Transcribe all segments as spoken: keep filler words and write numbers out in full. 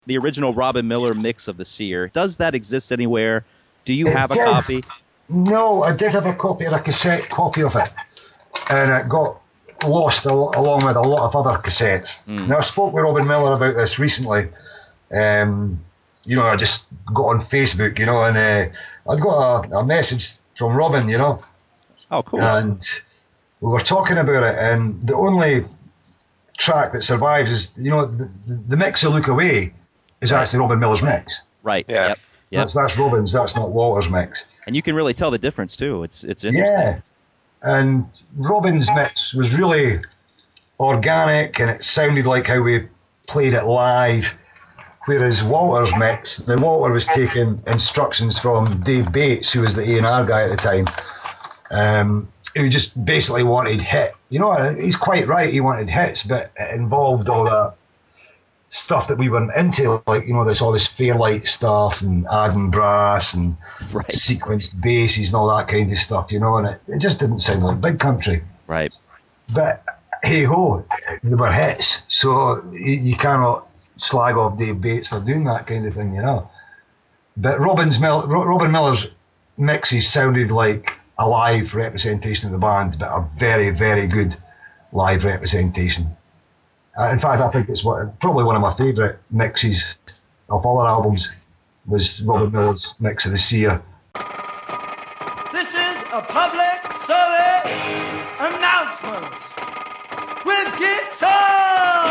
the original Robin Miller mix of The Seer. Does that exist anywhere? Do you It have a did. copy? No, I did have a copy of a cassette copy of it, and it got lost al- along with a lot of other cassettes. Mm. Now, I spoke with Robin Miller about this recently. Um, you know, I just got on Facebook, you know, and uh, I'd got a, a message from Robin, you know. Oh, cool. And we were talking about it, and the only track that survives is, you know, the, the mix of Look Away is Right. actually Robin Miller's mix. Right. Yeah. Yep. Yep. That's, that's Robin's, that's not Walter's mix. And you can really tell the difference, too. It's it's interesting. Yeah. And Robin's mix was really organic, and it sounded like how we played it live. Whereas Walter's mix, the Walter was taking instructions from Dave Bates, who was the A and R guy at the time, um, who just basically wanted hit. You know, he's quite right, he wanted hits, but it involved all that stuff that we weren't into, like, you know, there's all this Fairlight stuff and adding brass and Right. sequenced basses and all that kind of stuff, you know, and it, it just didn't sound like Big Country. Right. But hey ho, they were hits, so you, you cannot slag off Dave Bates for doing that kind of thing, you know. But Robin's Mil- Ro- Robin Miller's mixes sounded like a live representation of the band, but a very, very good live representation. Uh, in fact, I think it's what, probably one of my favourite mixes of all our albums was Robin Miller's mix of The Seer. This is a public service announcement with guitar.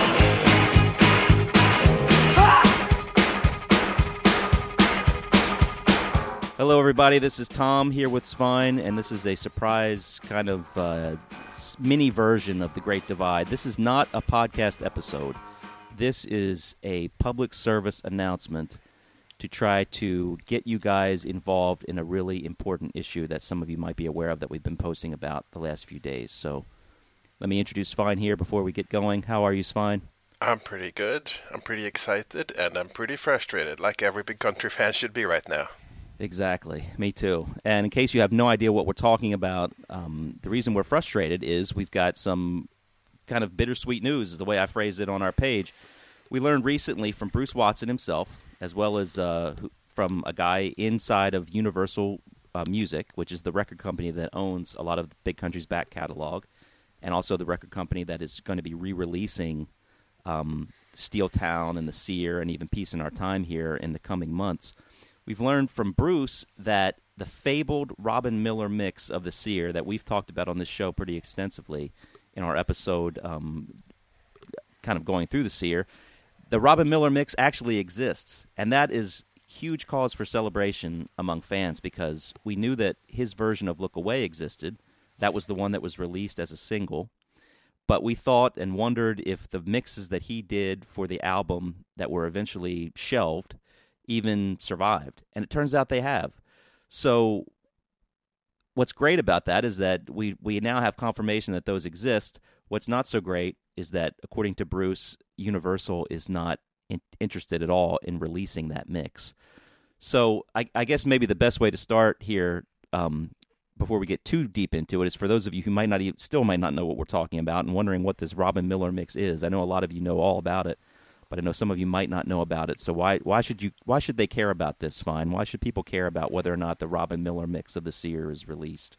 Hello, everybody. This is Tom here with Svein, and this is a surprise kind of uh, mini version of The Great Divide. This is not a podcast episode. This is a public service announcement to try to get you guys involved in a really important issue that some of you might be aware of that we've been posting about the last few days. So let me introduce Svein here before we get going. How are you, Svein? I'm pretty good. I'm pretty excited, and I'm pretty frustrated, like every Big Country fan should be right now. Exactly. Me too. And in case you have no idea what we're talking about, um, the reason we're frustrated is we've got some kind of bittersweet news, is the way I phrased it on our page. We learned recently from Bruce Watson himself, as well as uh, from a guy inside of Universal uh, Music, which is the record company that owns a lot of Big Country's back catalog, and also the record company that is going to be re-releasing um, Steel Town and The Seer and even Peace in Our Time here in the coming months. We've learned from Bruce that the fabled Robin Miller mix of The Seer that we've talked about on this show pretty extensively in our episode um, kind of going through The Seer, the Robin Miller mix actually exists, and that is huge cause for celebration among fans because we knew that his version of Look Away existed. That was the one that was released as a single, but we thought and wondered if the mixes that he did for the album that were eventually shelved even survived, and it turns out they have. So what's great about that is that we, we now have confirmation that those exist. What's not so great is that, according to Bruce, Universal is not in, interested at all in releasing that mix. So I, I guess maybe the best way to start here, um, before we get too deep into it, is for those of you who might not even, still might not know what we're talking about and wondering what this Robin Miller mix is. I know a lot of you know all about it, but I know some of you might not know about it. So why why should you why should they care about this, Fine? Why should people care about whether or not the Robin Miller mix of The Seer is released?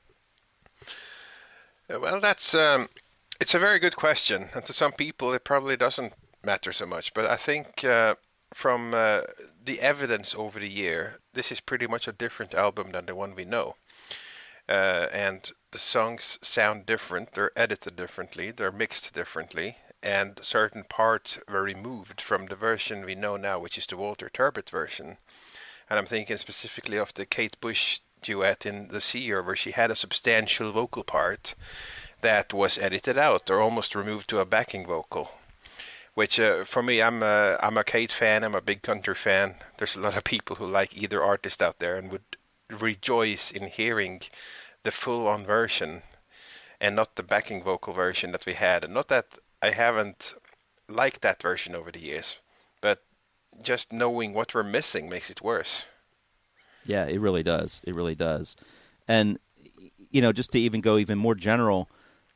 Well, that's um, it's a very good question, and to some people it probably doesn't matter so much. But I think uh, from uh, the evidence over the year, this is pretty much a different album than the one we know, uh, and the songs sound different. They're edited differently. They're mixed differently. And certain parts were removed from the version we know now, which is the Walter Turbot version. And I'm thinking specifically of the Kate Bush duet in The Seer, where she had a substantial vocal part that was edited out or almost removed to a backing vocal. Which, uh, for me, I'm a, I'm a Kate fan, I'm a Big Country fan. There's a lot of people who like either artist out there and would rejoice in hearing the full-on version and not the backing vocal version that we had. And not that I haven't liked that version over the years, but just knowing what we're missing makes it worse. Yeah, it really does. It really does. And, you know, just to even go even more general,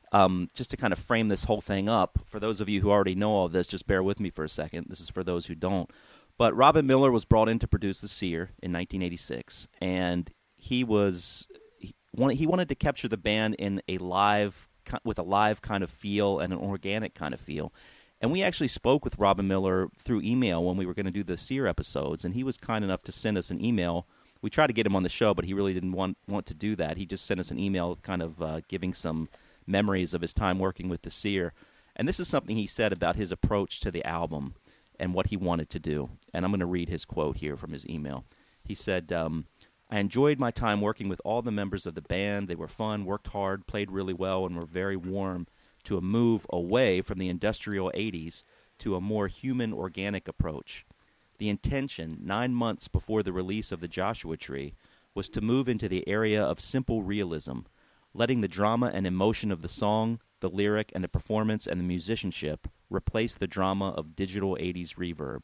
Um, just to kind of frame this whole thing up, for those of you who already know all this, just bear with me for a second. This is for those who don't. But Robin Miller was brought in to produce The Seer in nineteen eighty-six, and he was he wanted, he wanted to capture the band in a live with a live kind of feel and an organic kind of feel. And we actually spoke with Robin Miller through email when we were going to do the Seer episodes, and he was kind enough to send us an email. We tried to get him on the show, but he really didn't want want to do that. He just sent us an email kind of uh, giving some memories of his time working with The Seer. And this is something he said about his approach to the album and what he wanted to do. And I'm going to read his quote here from his email. He said, um, I enjoyed my time working with all the members of the band. They were fun, worked hard, played really well, and were very warm to a move away from the industrial eighties to a more human, organic approach. The intention, nine months before the release of the Joshua Tree, was to move into the area of simple realism, letting the drama and emotion of the song, the lyric, and the performance and the musicianship replace the drama of digital eighties reverb.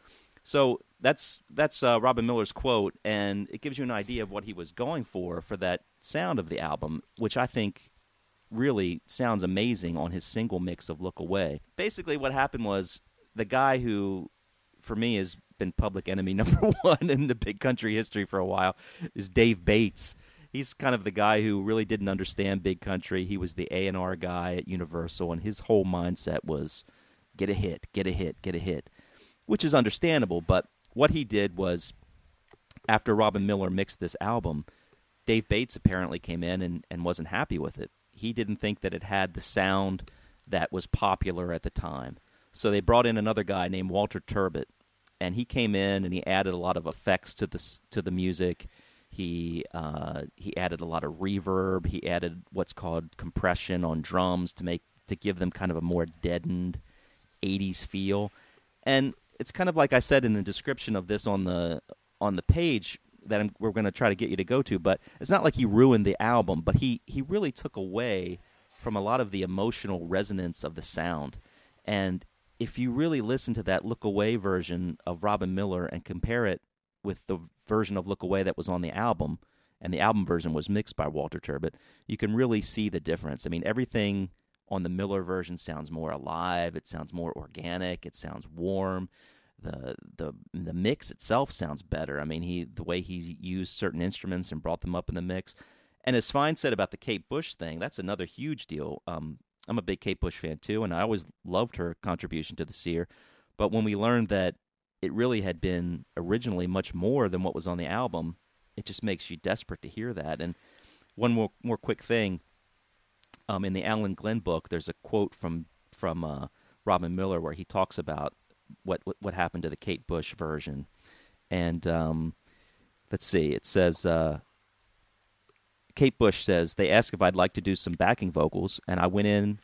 So that's that's uh, Robin Miller's quote, and it gives you an idea of what he was going for for that sound of the album, which I think really sounds amazing on his single mix of Look Away. Basically what happened was the guy who, for me, has been public enemy number one in the big country history for a while is Dave Bates. He's kind of the guy who really didn't understand big country. He was the A and R guy at Universal, and his whole mindset was get a hit, get a hit, get a hit, which is understandable. But what he did was, after Robin Miller mixed this album, Dave Bates apparently came in and, and wasn't happy with it. He didn't think that it had the sound that was popular at the time. So they brought in another guy named Walter Turbot, and he came in and he added a lot of effects to the, to the music. He uh, he added a lot of reverb. He added what's called compression on drums to make to give them kind of a more deadened eighties feel. And it's kind of like I said in the description of this on the on the page that I'm, we're going to try to get you to go to. But it's not like he ruined the album, but he he really took away from a lot of the emotional resonance of the sound. And if you really listen to that Look Away version of Robin Miller and compare it with the version of Look Away that was on the album, and the album version was mixed by Walter Turbot, you can really see the difference. I mean, everything on the Miller version sounds more alive, it sounds more organic, it sounds warm. The the the mix itself sounds better. I mean, he the way he used certain instruments and brought them up in the mix. And as Fine said about the Kate Bush thing, that's another huge deal. Um, I'm a big Kate Bush fan too, and I always loved her contribution to the Seer. But when we learned that it really had been originally much more than what was on the album, it just makes you desperate to hear that. And one more more quick thing, um, in the Alan Glenn book, there's a quote from from uh, Robin Miller where he talks about what, what what happened to the Kate Bush version. And um, let's see, it says, uh, Kate Bush says, they asked if I'd like to do some backing vocals, and I went in,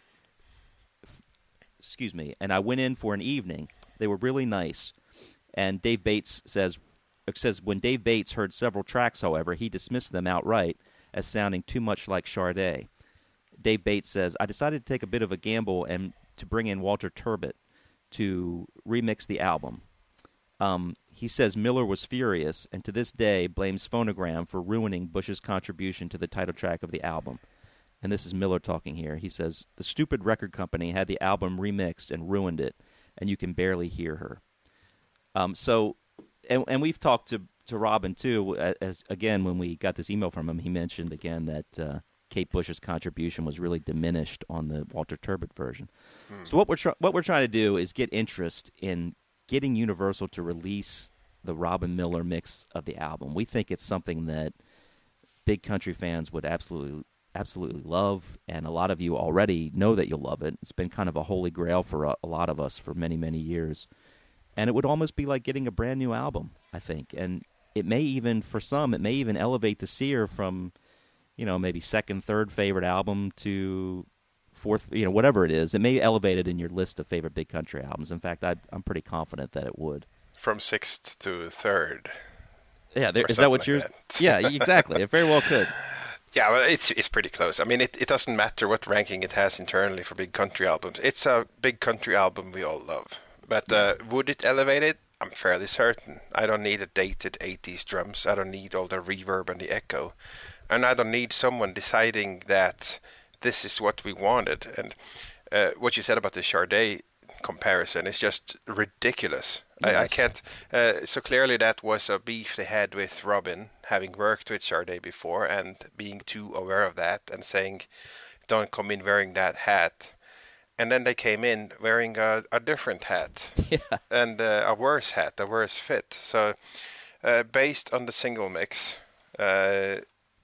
excuse me, and I went in for an evening. They were really nice. And Dave Bates says, says, when Dave Bates heard several tracks, however, he dismissed them outright as sounding too much like Sade. Dave Bates says, I decided to take a bit of a gamble and to bring in Walter Turbot to remix the album. Um, he says Miller was furious, and to this day blames Phonogram for ruining Bush's contribution to the title track of the album. And this is Miller talking here. He says, the stupid record company had the album remixed and ruined it, and you can barely hear her. Um, so, and, and we've talked to, to Robin, too, as again, when we got this email from him, he mentioned, again, that uh, Kate Bush's contribution was really diminished on the Walter Turbot version. Hmm. So what we're, tr- what we're trying to do is get interest in getting Universal to release the Robin Miller mix of the album. We think it's something that big country fans would absolutely absolutely love, and a lot of you already know that you'll love it. It's been kind of a holy grail for a, a lot of us for many, many years. And it would almost be like getting a brand new album, I think. And it may even, for some, it may even elevate the Seer from, you know, maybe second, third favorite album to fourth, you know, whatever it is. It may elevate it in your list of favorite big country albums. In fact, I, I'm pretty confident that it would. From sixth to third. Yeah, there, is that what like you're... That. Yeah, exactly. It very well could. Yeah, well, it's it's pretty close. I mean, it, it doesn't matter what ranking it has internally for big country albums. It's a big country album we all love. But uh, would it elevate it? I'm fairly certain. I don't need a dated eighties drums. I don't need all the reverb and the echo. And I don't need someone deciding that this is what we wanted. And uh, what you said about the Sade comparison is just ridiculous. Yes. I, I can't. Uh, so clearly, that was a beef they had with Robin, having worked with Sade before and being too aware of that and saying, "Don't come in wearing that hat." And then they came in wearing a, a different hat Yeah. and uh, a worse hat, a worse fit. So, uh, based on the single mix, uh,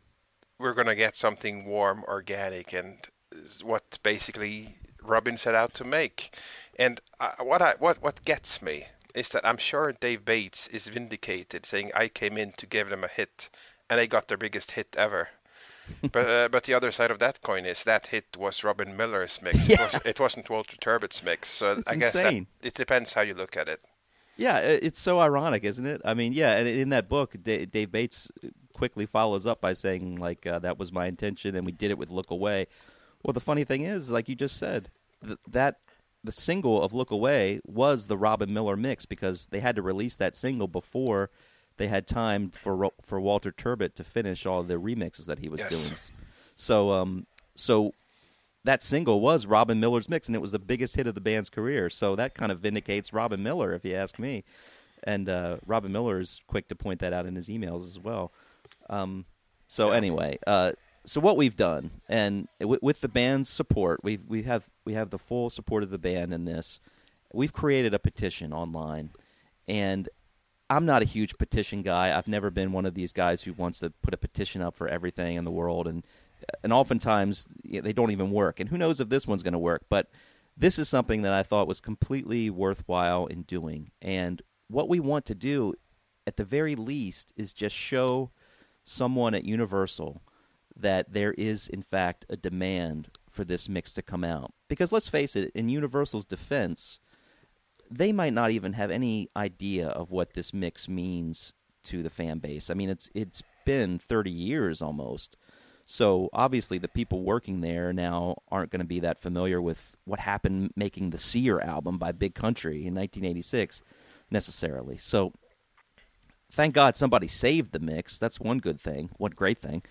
we're gonna get something warm, organic, and what basically Robin set out to make. And uh, what I what what gets me is that I'm sure Dave Bates is vindicated, saying I came in to give them a hit, and they got their biggest hit ever. but uh, but the other side of that coin is that hit was Robin Miller's mix. Yeah. It, was, it wasn't Walter Turbitt's mix. So It's I guess that, insane. it depends how you look at it. Yeah, i- it's so ironic, isn't it? I mean, yeah, and in that book, Da- Dave Bates quickly follows up by saying, like, uh, that was my intention, and we did it with Look Away. Well, the funny thing is, like you just said, th- that the single of Look Away was the Robin Miller mix because they had to release that single before they had time for Ro- for Walter Turbitt to finish all the remixes that he was Yes. doing. So, um, so that single was Robin Miller's mix, and it was the biggest hit of the band's career. So that kind of vindicates Robin Miller, if you ask me. And uh, Robin Miller is quick to point that out in his emails as well. Um, so Yeah. anyway, uh, so what we've done, and w- with the band's support, we we have we have the full support of the band in this. We've created a petition online, and I'm not a huge petition guy. I've never been one of these guys who wants to put a petition up for everything in the world, and and oftentimes you know, they don't even work. And who knows if this one's going to work? But this is something that I thought was completely worthwhile in doing. And what we want to do, at the very least, is just show someone at Universal that there is, in fact, a demand for this mix to come out. Because let's face it, in Universal's defense, they might not even have any idea of what this mix means to the fan base. I mean, it's it's been thirty years almost. So obviously the people working there now aren't going to be that familiar with what happened making the Seer album by Big Country in nineteen eighty-six necessarily. So thank God somebody saved the mix. That's one good thing, one great thing.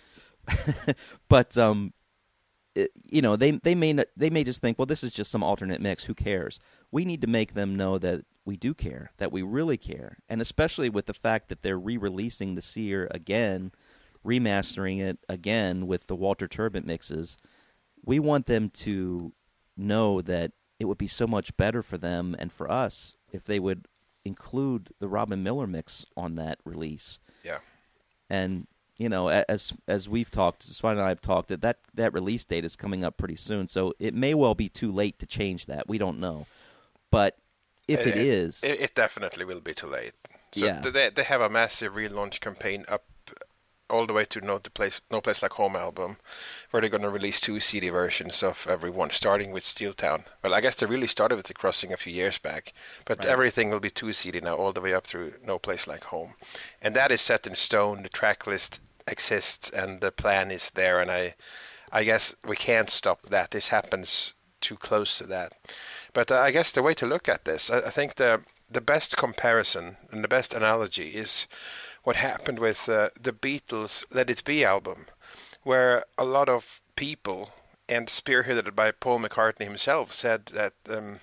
But um it, you know, they they may not, they may just think, well, this is just some alternate mix. Who cares? We need to make them know that we do care, that we really care, and especially with the fact that they're re-releasing the Seer again, remastering it again with the Walter Turbitt mixes. We want them to know that it would be so much better for them and for us if they would include the Robin Miller mix on that release. Yeah. And you know, as as we've talked, as Sven and I have talked, that, that that release date is coming up pretty soon. So it may well be too late to change that. We don't know. But if it, it is... It, it definitely will be too late. So yeah. they, they have a massive relaunch campaign up all the way to No Place, No Place Like Home album, where they're going to release two C D versions of every one, starting with Steel Town. Well, I guess they really started with The Crossing a few years back, but Right. everything will be two C D now, all the way up through No Place Like Home. And that is set in stone. The track list exists, and the plan is there, and I I guess we can't stop that. This happens too close to that. But uh, I guess the way to look at this, I, I think the the best comparison and the best analogy is what happened with uh, the Beatles' Let It Be album, where a lot of people, and spearheaded by Paul McCartney himself, said that, um,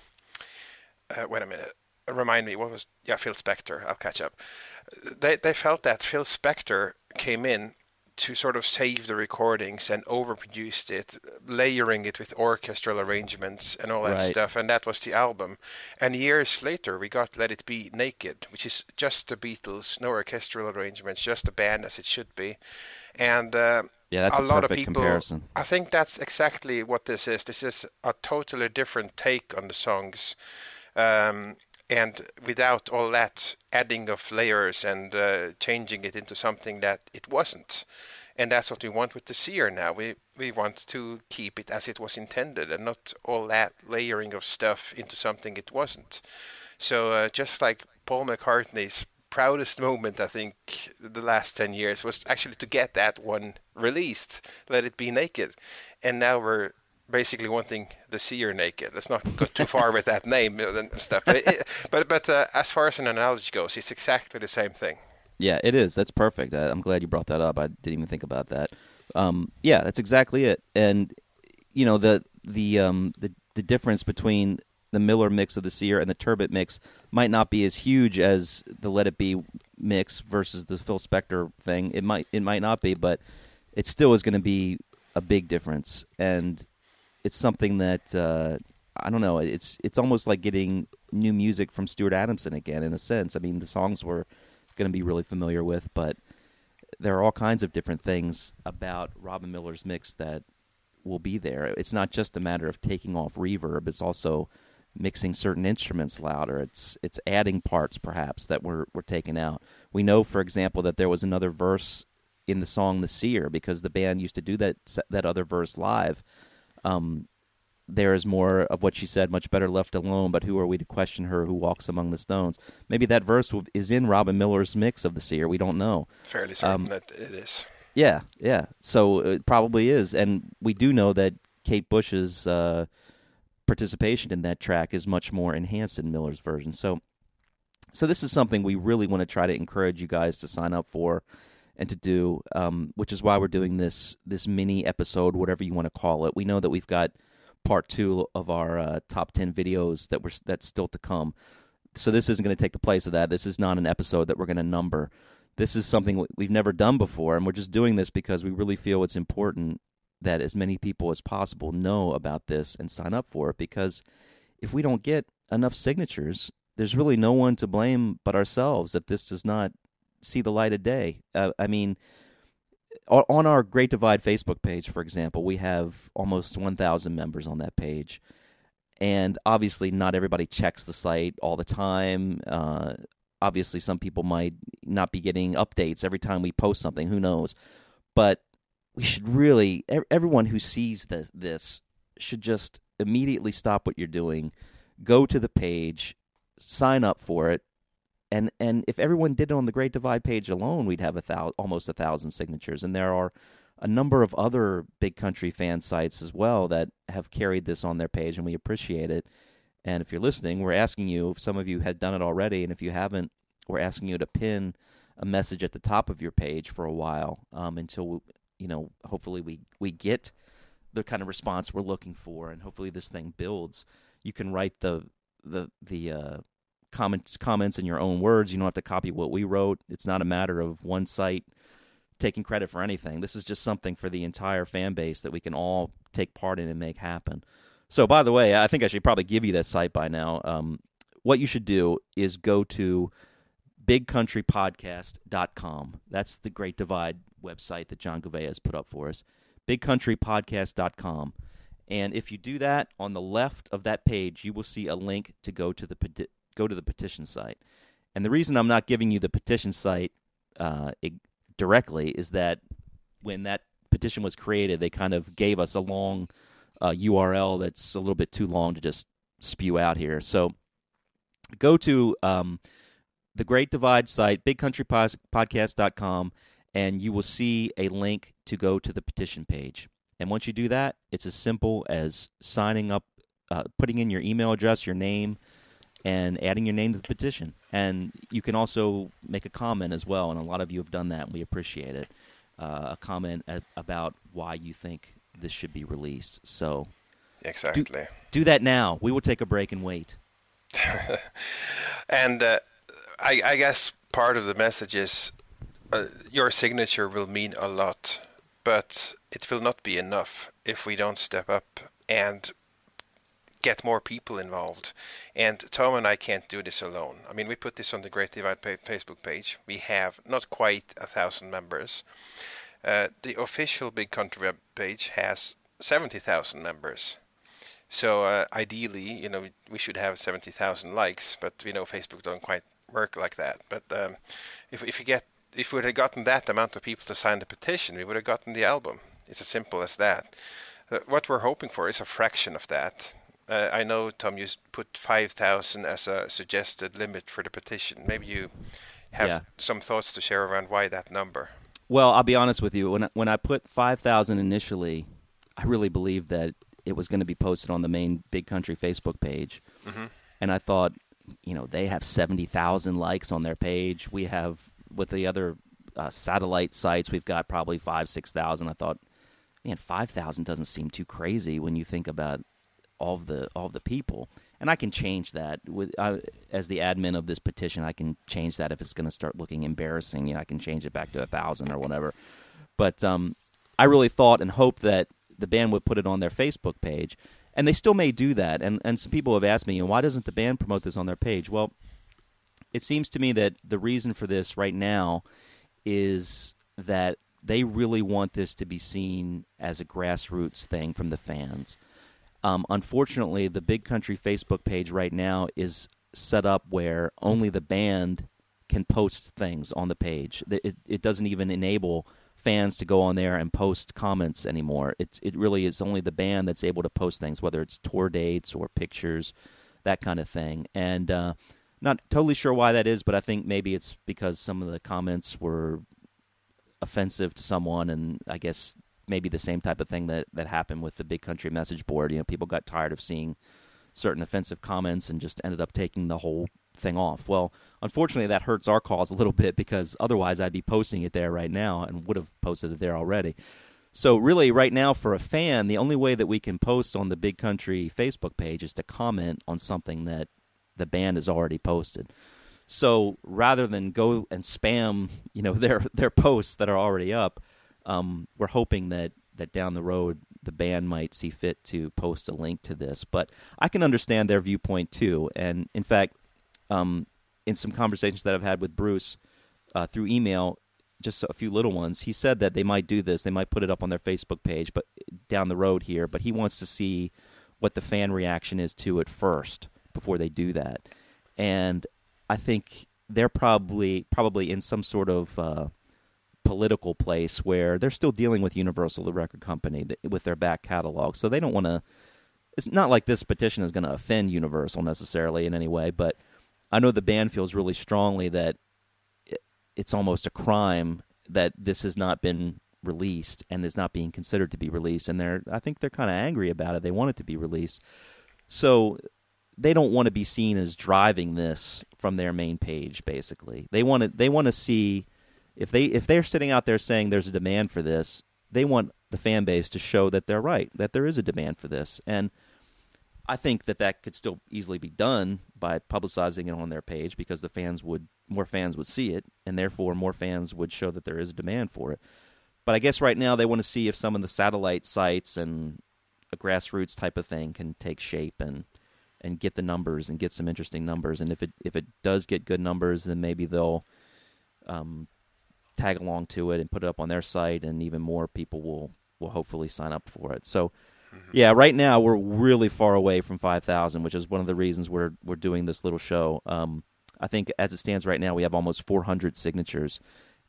uh, wait a minute, remind me, what was, yeah, Phil Spector, I'll catch up. They, they felt that Phil Spector came in to sort of save the recordings and overproduced it, layering it with orchestral arrangements and all that Right. stuff, and that was the album. And years later, we got Let It Be Naked, which is just the Beatles, no orchestral arrangements, just a band as it should be. And uh, Yeah, that's a a lot of perfect people, comparison. I think that's exactly what this is. This is a totally different take on the songs. Um, and without all that adding of layers and uh, changing it into something that it wasn't. And that's what we want with the Seer now. We we want to keep it as it was intended and not all that layering of stuff into something it wasn't. So uh, just like Paul McCartney's proudest moment, I think, the last ten years was actually to get that one released, Let It Be Naked. And now we're basically wanting the Seer naked. Let's not go too far with that name and stuff. But it, but, but uh, as far as an analogy goes, it's exactly the same thing. Yeah, it is. That's perfect. I, I'm glad you brought that up. I didn't even think about that. Um, yeah, that's exactly it. And you know, the the um the the difference between the Miller mix of the Sear and the Turbot mix might not be as huge as the Let It Be mix versus the Phil Spector thing. It might it might not be, but it still is going to be a big difference, and it's something that uh, I don't know. It's it's almost like getting new music from Stuart Adamson again, in a sense. I mean, the songs we're going to be really familiar with, but there are all kinds of different things about Robin Miller's mix that will be there. It's not just a matter of taking off reverb. It's also mixing certain instruments louder. It's it's adding parts, perhaps, that were, were taken out. We know, for example, that there was another verse in the song The Seer, because the band used to do that that other verse live. Um, there is more of what she said, much better left alone, but who are we to question her who walks among the stones? Maybe that verse is in Robin Miller's mix of The Seer. We don't know. Fairly certain um, that it is. Yeah, yeah. So it probably is. And we do know that Kate Bush's uh, participation in that track is much more enhanced in Miller's version. So, so this is something we really want to try to encourage you guys to sign up for and to do, um, which is why we're doing this this mini episode, whatever you want to call it. We know that we've got part two of our uh, top ten videos that we're that's still to come. So this isn't going to take the place of that. This is not an episode that we're going to number. This is something we've never done before, and we're just doing this because we really feel it's important that as many people as possible know about this and sign up for it, because if we don't get enough signatures, there's really no one to blame but ourselves if this does not see the light of day. Uh, I mean, on our Great Divide Facebook page, for example, we have almost one thousand members on that page, and obviously not everybody checks the site all the time. Uh, obviously, some people might not be getting updates every time we post something. Who knows? But we should really, everyone who sees this, this should just immediately stop what you're doing, go to the page, sign up for it, and and if everyone did it on the Great Divide page alone, we'd have a thou- almost a thousand signatures. And there are a number of other Big Country fan sites as well that have carried this on their page, and we appreciate it. And if you're listening, we're asking you, if some of you had done it already, and if you haven't, we're asking you to pin a message at the top of your page for a while um, until, we, you know, hopefully we, we get the kind of response we're looking for, and hopefully this thing builds. You can write the the the uh, comments comments in your own words. You don't have to copy what we wrote. It's not a matter of one site taking credit for anything. This is just something for the entire fan base that we can all take part in and make happen. So, by the way, I think I should probably give you that site by now. Um, what you should do is go to big country podcast dot com. That's the Great Divide website that John Gouveia has put up for us. big country podcast dot com. And if you do that, on the left of that page, you will see a link to go to the peti- go to the petition site. And the reason I'm not giving you the petition site uh, it, directly is that when that petition was created, they kind of gave us a long uh, U R L that's a little bit too long to just spew out here. So go to um, the Great Divide site, big country podcast dot com, and you will see a link to go to the petition page. And once you do that, it's as simple as signing up, uh, putting in your email address, your name, and adding your name to the petition. And you can also make a comment as well, and a lot of you have done that, and we appreciate it. Uh, a comment at, about why you think this should be released. So exactly. Do, do that now. We will take a break and wait. and uh, I, I guess part of the message is uh, your signature will mean a lot, but it will not be enough if we don't step up and get more people involved. And Tom and I can't do this alone. I mean, we put this on the Great Divide pa- Facebook page. We have not quite a thousand members. Uh, the official Big Country web page has seventy thousand members. So uh, ideally, you know, we, we should have seventy thousand likes, but we know Facebook don't quite work like that. But um, if if you get if we would have gotten that amount of people to sign the petition, we would have gotten the album. It's as simple as that. Uh, what we're hoping for is a fraction of that. Uh, I know, Tom, you put five thousand as a suggested limit for the petition. Maybe you have yeah. some thoughts to share around why that number. Well, I'll be honest with you. When I, when I put five thousand initially, I really believed that it was going to be posted on the main Big Country Facebook page. Mm-hmm. And I thought, you know, they have seventy thousand likes on their page. We have, with the other uh, satellite sites, we've got probably five, six thousand. I thought, man, five thousand doesn't seem too crazy when you think about all of the all of the people. And I can change that with uh, as the admin of this petition. I can change that if it's going to start looking embarrassing. You know, I can change it back to a thousand or whatever. But um, I really thought and hoped that the band would put it on their Facebook page, and they still may do that. And and some people have asked me, you know, why doesn't the band promote this on their page? Well, it seems to me that the reason for this right now is that they really want this to be seen as a grassroots thing from the fans. Um, unfortunately, the Big Country Facebook page right now is set up where only the band can post things on the page. It, it doesn't even enable fans to go on there and post comments anymore. It's, it really is only the band that's able to post things, whether it's tour dates or pictures, that kind of thing. And uh, not totally sure why that is, but I think maybe it's because some of the comments were offensive to someone, and I guess maybe the same type of thing that, that happened with the Big Country message board. You know, people got tired of seeing certain offensive comments and just ended up taking the whole thing off. Well, unfortunately, that hurts our cause a little bit because otherwise I'd be posting it there right now and would have posted it there already. So really, right now, for a fan, the only way that we can post on the Big Country Facebook page is to comment on something that the band has already posted. So rather than go and spam, you know, their their posts that are already up, Um, we're hoping that, that down the road the band might see fit to post a link to this. But I can understand their viewpoint too. And in fact, um, in some conversations that I've had with Bruce uh, through email, just a few little ones, he said that they might do this. They might put it up on their Facebook page, but down the road here. But he wants to see what the fan reaction is to it first before they do that. And I think they're probably probably in some sort of uh, political place where they're still dealing with Universal, the record company, with their back catalog. So they don't want to. It's not like this petition is going to offend Universal necessarily in any way, but I know the band feels really strongly that it's almost a crime that this has not been released and is not being considered to be released. And they're, I think they're kind of angry about it. They want it to be released. So they don't want to be seen as driving this from their main page, basically. They want to, they want to see, if, they, if they're sitting out there saying there's a demand for this, they want the fan base to show that they're right, that there is a demand for this. And I think that that could still easily be done by publicizing it on their page, because the fans would, more fans would see it, and therefore more fans would show that there is a demand for it. But I guess right now they want to see if some of the satellite sites and a grassroots type of thing can take shape and and get the numbers and get some interesting numbers. And if it if it does get good numbers, then maybe they'll um, tag along to it and put it up on their site, and even more people will, will hopefully sign up for it. So, yeah, right now we're really far away from five thousand, which is one of the reasons we're we're doing this little show. Um, I think as it stands right now, we have almost four hundred signatures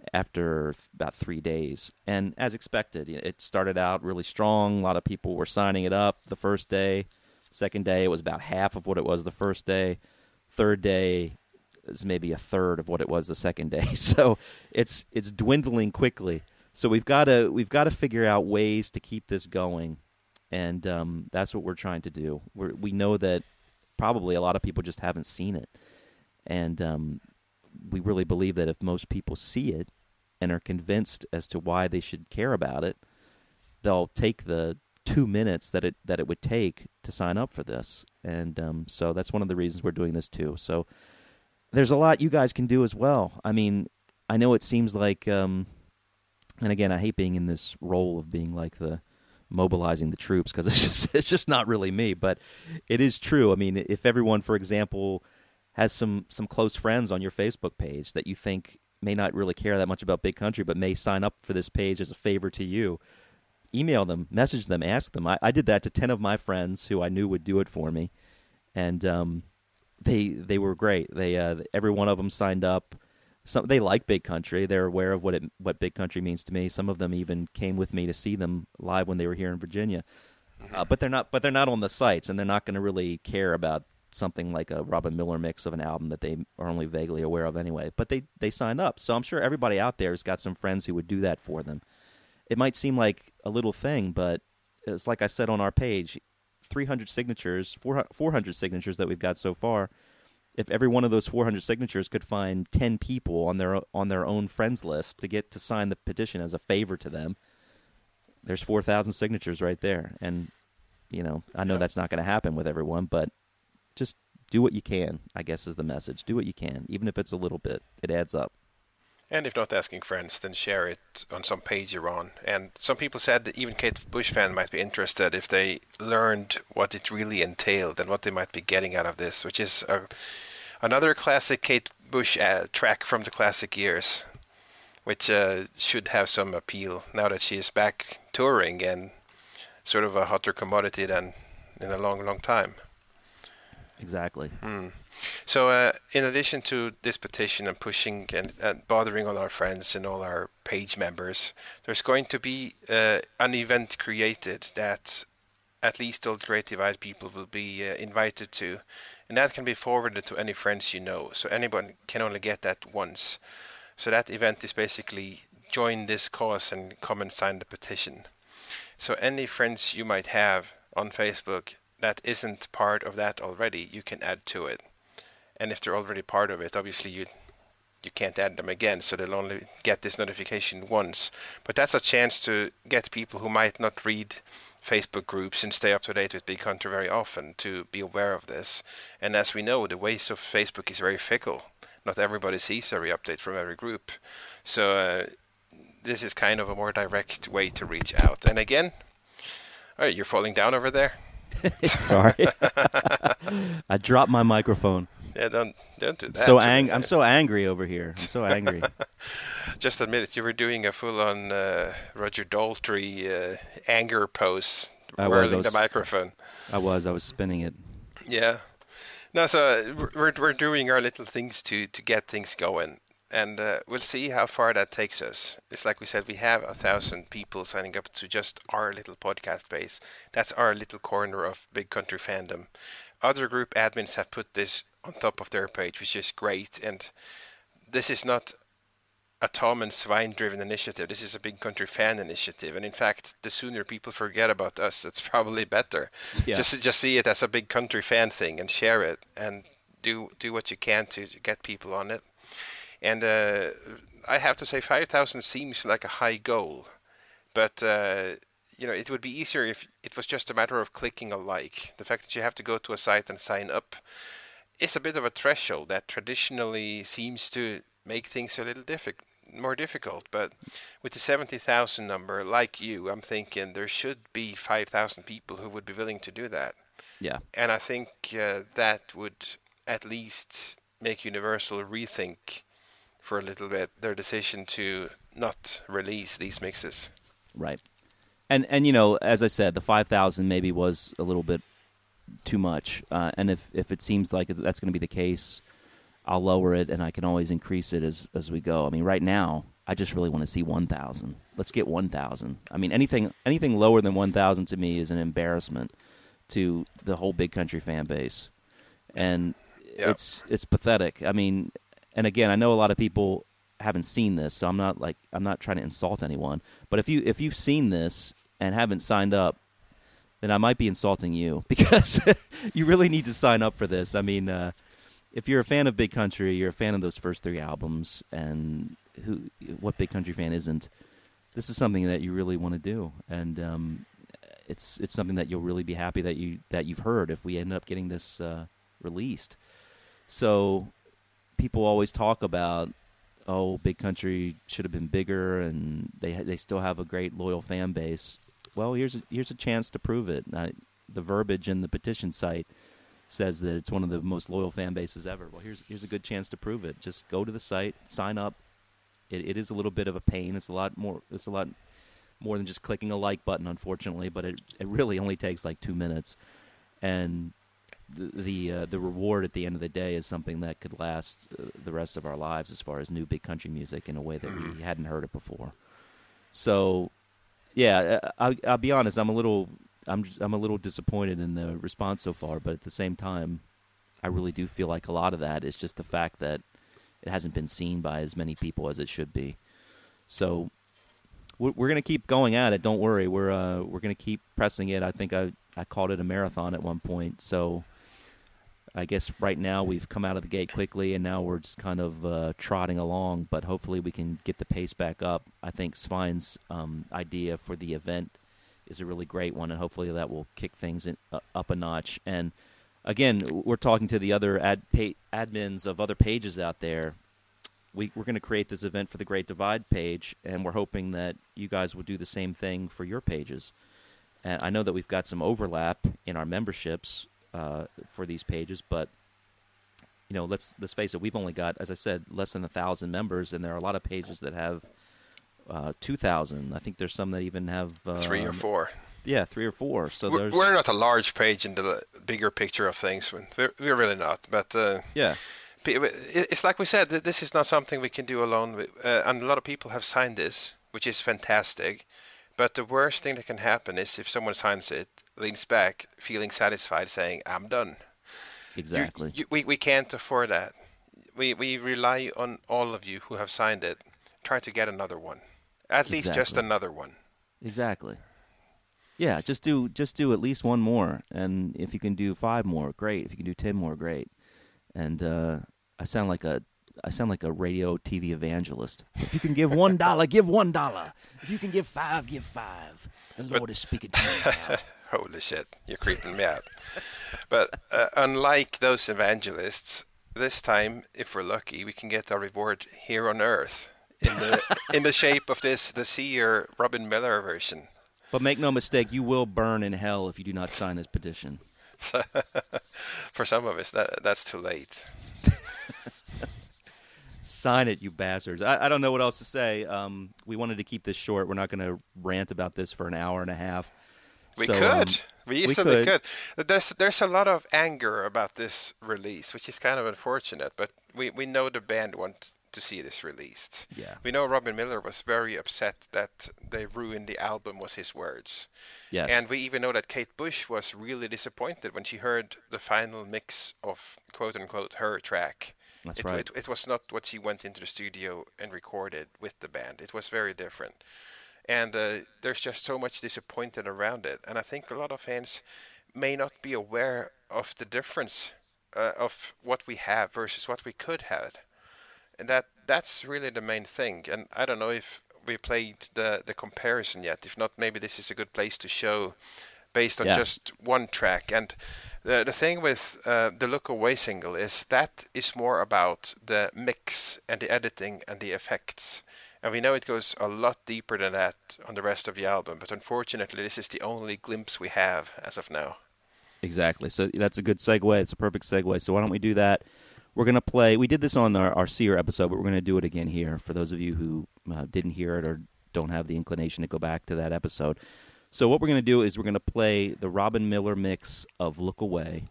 after th- about three days. And as expected, it started out really strong. A lot of people were signing it up the first day. Second day, it was about half of what it was the first day. Third day is maybe a third of what it was the second day. So it's it's dwindling quickly. So we've got to we've got to figure out ways to keep this going, and um, that's what we're trying to do. We're, we know that probably a lot of people just haven't seen it, and um, we really believe that if most people see it and are convinced as to why they should care about it, they'll take the two minutes that it that it would take to sign up for this. And um, so that's one of the reasons we're doing this too. So there's a lot you guys can do as well. I mean, I know it seems like, um, and again, I hate being in this role of being like the mobilizing the troops, because it's just it's just not really me, but it is true. I mean, if everyone, for example, has some some close friends on your Facebook page that you think may not really care that much about Big Country, but may sign up for this page as a favor to you, email them, message them, ask them. I, I did that to ten of my friends who I knew would do it for me, and um, they they were great. They uh, every one of them signed up. Some they like Big Country. They're aware of what it what Big Country means to me. Some of them even came with me to see them live when they were here in Virginia. Uh, but they're not. But they're not on the sites, and they're not going to really care about something like a Robin Miller mix of an album that they are only vaguely aware of anyway. But they they signed up, so I'm sure everybody out there has got some friends who would do that for them. It might seem like a little thing, but it's like I said on our page, three hundred signatures, four hundred signatures that we've got so far. If every one of those four hundred signatures could find ten people on their on their own friends list to get to sign the petition as a favor to them, there's four thousand signatures right there. And, you know, I know yeah. that's not going to happen with everyone, but just do what you can, I guess is the message. Do what you can, even if it's a little bit. It adds up. And if not asking friends, then share it on some page you're on. And some people said that even Kate Bush fan might be interested if they learned what it really entailed and what they might be getting out of this, which is a, another classic Kate Bush uh, track from the classic years, which uh, should have some appeal now that she is back touring and sort of a hotter commodity than in a long, long time. Exactly. Mm. So uh, in addition to this petition and pushing and, and bothering all our friends and all our page members, there's going to be uh, an event created that at least all the Creative Eyed people will be uh, invited to, and that can be forwarded to any friends you know. So anyone can only get that once. So that event is basically join this cause and come and sign the petition. So any friends you might have on Facebook that isn't part of that already, you can add to it. And if they're already part of it, obviously you you can't add them again, so they'll only get this notification once. But that's a chance to get people who might not read Facebook groups and stay up to date with Big Country very often to be aware of this. And as we know, the ways of Facebook is very fickle. Not everybody sees every update from every group. So uh, this is kind of a more direct way to reach out. And again, oh, you're falling down over there? Sorry. I dropped my microphone. Yeah, don't don't do that. So ang- I'm so angry over here. I'm so angry. Just admit it. You were doing a full-on uh, Roger Daltrey uh, anger pose, I was, whirling I was, the microphone. I was. I was spinning it. Yeah. No, so we're we're doing our little things to to get things going, and uh, we'll see how far that takes us. It's like we said, we have a thousand people signing up to just our little podcast base. That's our little corner of Big Country fandom. Other group admins have put this on top of their page, which is great. And this is not a Tom and Svein driven initiative. This is a Big Country fan initiative. And in fact, the sooner people forget about us, it's probably better. Yeah. Just just see it as a Big Country fan thing and share it and do do what you can to, to get people on it. And uh, I have to say, five thousand seems like a high goal, but uh, you know, it would be easier if it was just a matter of clicking a like. The fact that you have to go to a site and sign up is a bit of a threshold that traditionally seems to make things a little diffi- more difficult. But with the seventy thousand number, like you, I'm thinking there should be five thousand people who would be willing to do that. Yeah. And I think uh, that would at least make Universal rethink for a little bit their decision to not release these mixes. Right. And, and you know, as I said, the five thousand maybe was a little bit too much. Uh, and if, if it seems like that's going to be the case, I'll lower it, and I can always increase it as as we go. I mean, right now, I just really want to see one thousand. Let's get one thousand. I mean, anything anything lower than one thousand to me is an embarrassment to the whole Big Country fan base. And yep. it's it's pathetic. I mean, and again, I know a lot of people haven't seen this, so I'm not like I'm not trying to insult anyone. But if you if you've seen this and haven't signed up, then I might be insulting you, because you really need to sign up for this. I mean, uh, if you're a fan of Big Country, you're a fan of those first three albums, and who what Big Country fan isn't? This is something that you really want to do, and um, it's it's something that you'll really be happy that you that you've heard if we end up getting this uh, released. So people always talk about, oh, Big Country should have been bigger, and they they still have a great loyal fan base. Well, here's a, here's a chance to prove it. Uh, the verbiage in the petition site says that it's one of the most loyal fan bases ever. Well, here's here's a good chance to prove it. Just go to the site, sign up. It it is a little bit of a pain. It's a lot more. It's a lot more than just clicking a like button, unfortunately. But it it really only takes like two minutes, and the the, uh, the reward at the end of the day is something that could last uh, the rest of our lives, as far as new Big Country music in a way that we hadn't heard it before. So, yeah, I'll, I'll be honest. I'm a little, I'm, I'm a little disappointed in the response so far. But at the same time, I really do feel like a lot of that is just the fact that it hasn't been seen by as many people as it should be. So, we're, we're going to keep going at it. Don't worry. We're, uh, we're going to keep pressing it. I think I, I called it a marathon at one point. So, I guess right now we've come out of the gate quickly, and now we're just kind of uh, trotting along. But hopefully we can get the pace back up. I think Svein's um, idea for the event is a really great one, and hopefully that will kick things in, uh, up a notch. And again, we're talking to the other ad pa- admins of other pages out there. We, we're going to create this event for the Great Divide page, and we're hoping that you guys will do the same thing for your pages. And I know that we've got some overlap in our memberships uh, for these pages, but you know, let's let's face it, we've only got, as I said, less than a thousand members, and there are a lot of pages that have uh, two thousand. I think there's some that even have uh, three or four. Yeah, three or four. So we're, there's we're not a large page in the bigger picture of things. We're, we're really not. But uh, yeah, it's like we said, this is not something we can do alone. Uh, and a lot of people have signed this, which is fantastic. But the worst thing that can happen is if someone signs it, leans back, feeling satisfied, saying, I'm done. Exactly. You, you, we, we can't afford that. We we rely on all of you who have signed it. Try to get another one. At exactly. least just another one. Exactly. Yeah, just do just do at least one more. And if you can do five more, great. If you can do ten more, great. And uh, I sound like a I sound like a radio T V evangelist. If you can give one dollar, give one dollar. If you can give five, give five. The Lord but, is speaking to you now. Holy shit, you're creeping me out. But uh, unlike those evangelists, this time, if we're lucky, we can get our reward here on Earth in the in the shape of this the Seer Robin Miller version. But make no mistake, you will burn in hell if you do not sign this petition. For some of us, that that's too late. Sign it, you bastards. I, I don't know what else to say. Um, we wanted to keep this short. We're not going to rant about this for an hour and a half. We so, could. Um, we easily we could. could. There's there's a lot of anger about this release, which is kind of unfortunate. But we, we know the band want to see this released. Yeah. We know Robin Miller was very upset that they ruined the album, was his words. Yes. And we even know that Kate Bush was really disappointed when she heard the final mix of quote-unquote her track. That's it, right. It, it was not what she went into the studio and recorded with the band. It was very different. And uh, there's just so much disappointment around it. And I think a lot of fans may not be aware of the difference uh, of what we have versus what we could have. And that that's really the main thing. And I don't know if we played the, the comparison yet. If not, maybe this is a good place to show based on yeah. just one track. And the the thing with uh, the Look Away single is that is more about the mix and the editing and the effects. And we know it goes a lot deeper than that on the rest of the album. But unfortunately, this is the only glimpse we have as of now. Exactly. So that's a good segue. It's a perfect segue. So why don't we do that? We're going to play. We did this on our, our Seer episode, but we're going to do it again here for those of you who uh, didn't hear it or don't have the inclination to go back to that episode. So what we're going to do is we're going to play the Robin Miller mix of Look Away,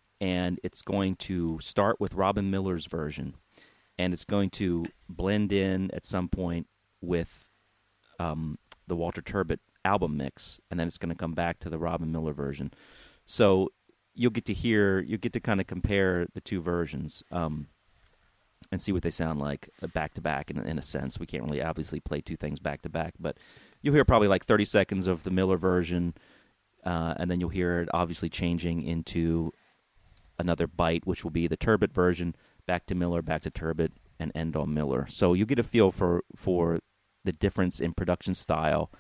and it's going to start with Robin Miller's version, and it's going to blend in at some point with um, the Walter Turbot album mix, and then it's going to come back to the Robin Miller version. So you'll get to hear, you'll get to kind of compare the two versions um, and see what they sound like back to back. In, in a sense, we can't really obviously play two things back to back, but you'll hear probably like thirty seconds of the Miller version, uh, and then you'll hear it obviously changing into another bite, which will be the Turbot version, back to Miller, back to Turbot, and end on Miller. So you get a feel for for the difference in production style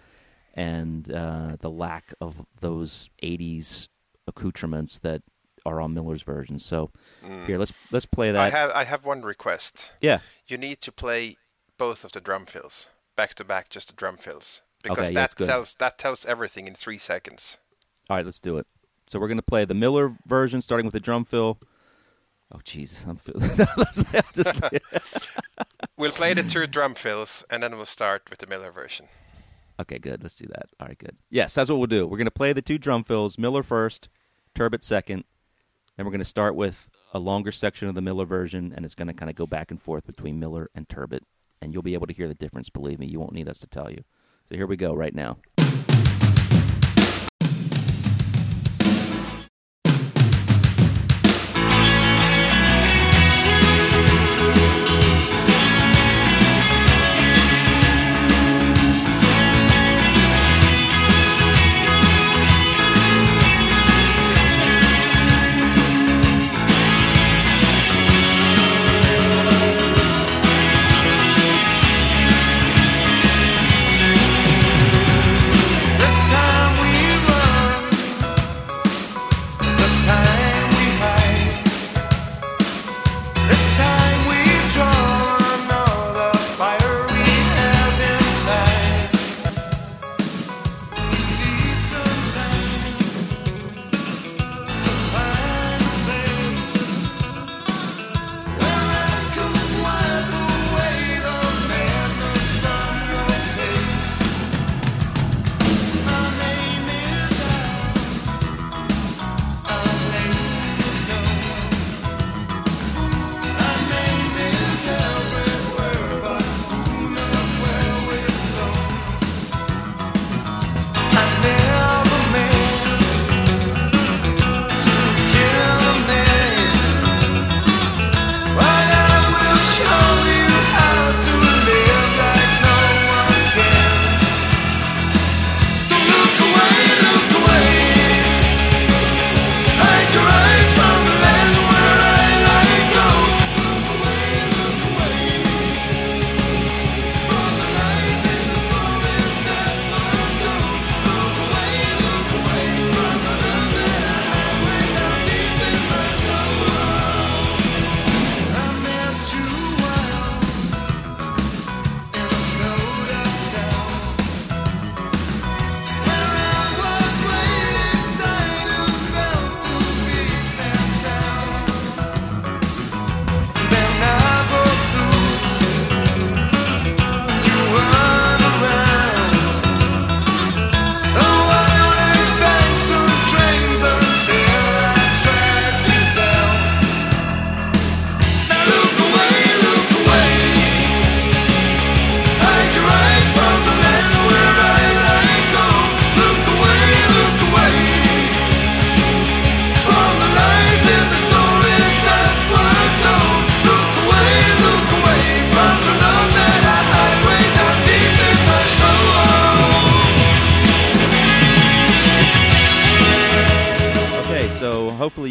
and uh, the lack of those eighties accoutrements that are on Miller's version. So mm. here, let's let's play that. I have I have one request. Yeah, you need to play both of the drum fills back to back, just the drum fills, because okay, yeah, that tells that tells everything in three seconds. All right, let's do it. So we're gonna play the Miller version, starting with the drum fill. Oh, jeez, I'm feeling. just... We'll play the two drum fills, and then we'll start with the Miller version. Okay, good. Let's do that. All right, good. Yes, that's what we'll do. We're going to play the two drum fills, Miller first, Turbot second. Then we're going to start with a longer section of the Miller version, and it's going to kind of go back and forth between Miller and Turbot. And you'll be able to hear the difference, believe me. You won't need us to tell you. So here we go right now.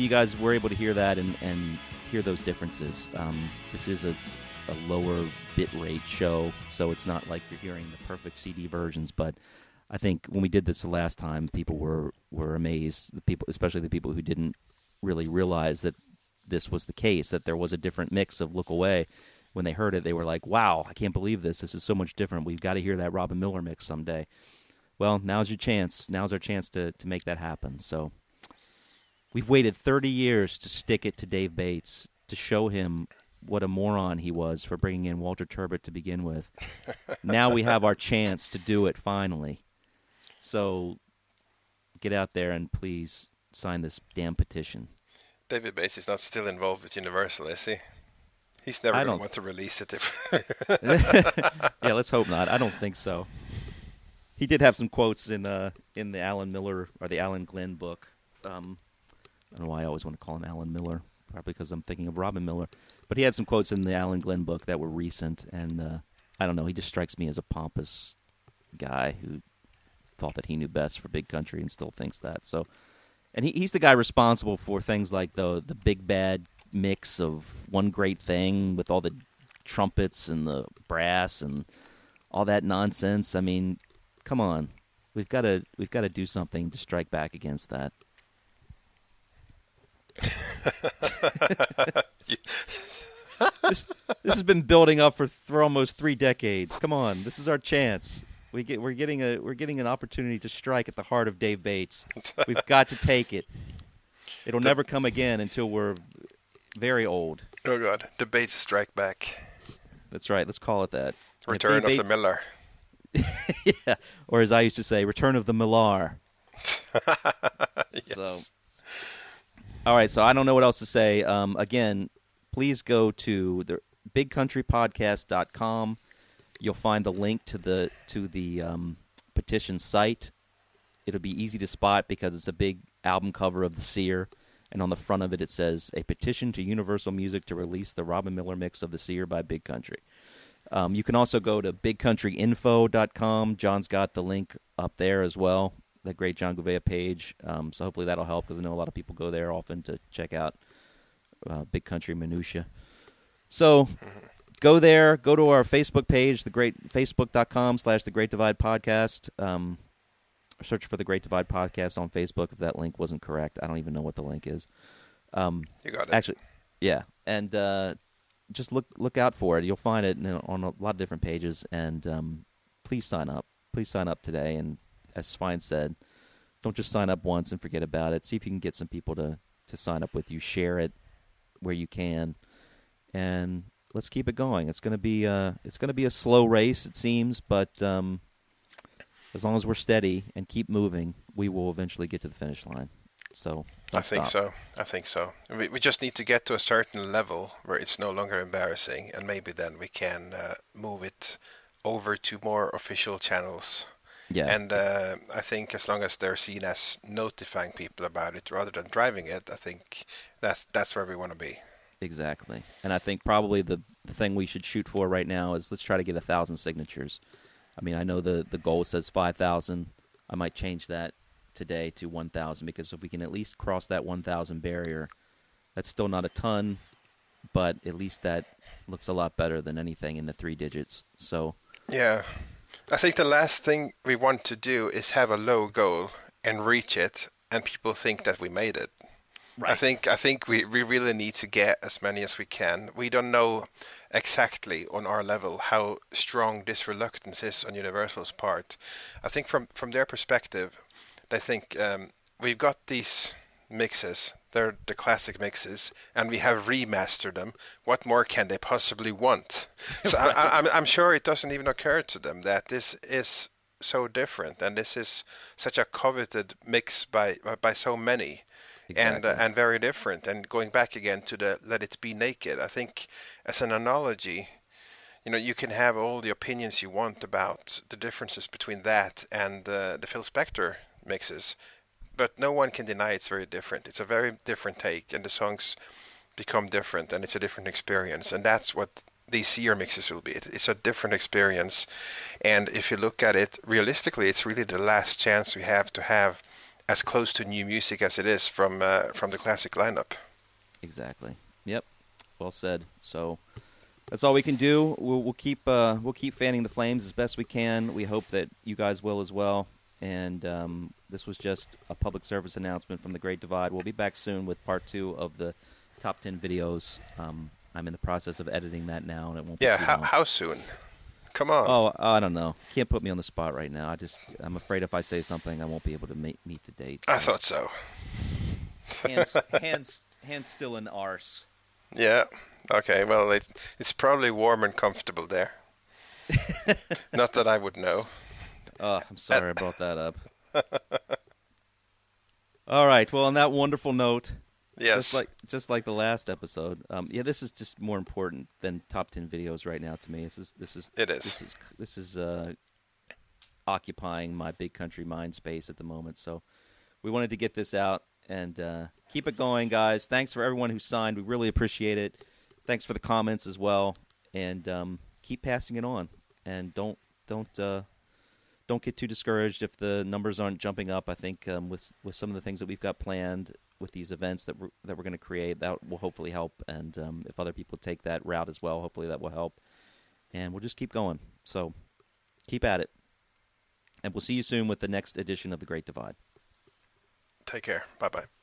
you guys were able to hear that and, and hear those differences. Um, this is a, a lower bit rate show, so it's not like you're hearing the perfect C D versions. But I think when we did this the last time, people were, were amazed. The people, especially the people who didn't really realize that this was the case, that there was a different mix of Look Away. When they heard it, they were like, wow, I can't believe this. This is so much different. We've got to hear that Robin Miller mix someday. Well, now's your chance. Now's our chance to, to make that happen. So we've waited thirty years to stick it to Dave Bates, to show him what a moron he was for bringing in Walter Turbot to begin with. Now we have our chance to do it finally. So get out there and please sign this damn petition. David Bates is not still involved with Universal, is he? He's never going to want to release it. If yeah, let's hope not. I don't think so. He did have some quotes in uh, in the Alan Miller or the Alan Glenn book. Um, I don't know why I always want to call him Alan Miller, probably because I'm thinking of Robin Miller. But he had some quotes in the Alan Glenn book that were recent, and uh, I don't know. He just strikes me as a pompous guy who thought that he knew best for Big Country and still thinks that. So, and he, he's the guy responsible for things like the the big bad mix of One Great Thing with all the trumpets and the brass and all that nonsense. I mean, come on, we've got to we've got to do something to strike back against that. this this has been building up for, for almost three decades. Come on, this is our chance. We get we're getting a we're getting an opportunity to strike at the heart of Dave Bates. We've got to take it. It'll the, never come again until we're very old. Oh God, the Bates Strike Back. That's right. Let's call it that. Return of Bates, the Miller. Yeah, or as I used to say, Return of the Millar. Yes. So, all right. So I don't know what else to say. Um, again, please go to the big country podcast dot com. You'll find the link to the to the um, petition site. It'll be easy to spot because it's a big album cover of the Seer, and on the front of it it says a petition to Universal Music to release the Robin Miller mix of the Seer by Big Country. Um, you can also go to big country info dot com. John's got the link up there as well, the great John Gouveia page. Um, so hopefully that'll help because I know a lot of people go there often to check out uh, Big Country minutia. So go there. Go to our Facebook page, the great facebook dot com slash the Great Divide Podcast. Um, search for the Great Divide Podcast on Facebook if that link wasn't correct. I don't even know what the link is. Um, you got it. Actually, yeah. And uh, just look look out for it. You'll find it on a lot of different pages. And um, please sign up. Please sign up today. And as Svein said, don't just sign up once and forget about it. See if you can get some people to, to sign up with you. Share it where you can. And let's keep it going. It's gonna be uh, it's gonna be a slow race, it seems, but um, as long as we're steady and keep moving, we will eventually get to the finish line. So I think stop. so. I think so. We we just need to get to a certain level where it's no longer embarrassing, and maybe then we can uh, move it over to more official channels. Yeah. And uh, I think as long as they're seen as notifying people about it rather than driving it, I think that's that's where we want to be. Exactly. And I think probably the, the thing we should shoot for right now is let's try to get a thousand signatures. I mean, I know the, the goal says five thousand. I might change that today to one thousand because if we can at least cross that one thousand barrier, that's still not a ton, but at least that looks a lot better than anything in the three digits. So yeah. I think the last thing we want to do is have a low goal and reach it and people think that we made it. Right. I think I think we, we really need to get as many as we can. We don't know exactly on our level how strong this reluctance is on Universal's part. I think from, from their perspective, they think um, we've got these mixes. They're the classic mixes, and we have remastered them. What more can they possibly want? So right. I, I'm, I'm sure it doesn't even occur to them that this is so different, and this is such a coveted mix by by so many. Exactly. And uh, and very different. And going back again to the Let It Be Naked, I think as an analogy, you know, you can have all the opinions you want about the differences between that and uh, the Phil Spector mixes, but no one can deny it's very different. It's a very different take, and the songs become different, and it's a different experience. And that's what these Seer mixes will be. It, it's a different experience. And if you look at it realistically, it's really the last chance we have to have as close to new music as it is from uh, from the classic lineup. Exactly. Yep. Well said. So that's all we can do. We'll, we'll keep uh, we'll keep fanning the flames as best we can. We hope that you guys will as well. And um, this was just a public service announcement from The Great Divide. We'll be back soon with part two of the top ten videos. Um, I'm in the process of editing that now, and it won't. Yeah. be too How, long. how soon? Come on. Oh, I don't know. Can't put me on the spot right now. I just I'm afraid if I say something, I won't be able to meet meet the date. I thought so. hands hands hands still in arse. Yeah. Okay. Well, it, it's probably warm and comfortable there. Not that I would know. Oh, I'm sorry I brought that up. All right. Well, on that wonderful note, Yes. just like just like the last episode, um, yeah, this is just more important than top ten videos right now to me. This is this is It is. this is this is uh, occupying my big country mind space at the moment. So we wanted to get this out and uh, keep it going, guys. Thanks for everyone who signed. We really appreciate it. Thanks for the comments as well, and um, keep passing it on. And don't don't. Uh, Don't get too discouraged if the numbers aren't jumping up. I think um, with with some of the things that we've got planned with these events that we're, that we're going to create, that will hopefully help. And um, if other people take that route as well, hopefully that will help. And we'll just keep going. So keep at it. And we'll see you soon with the next edition of The Great Divide. Take care. Bye-bye.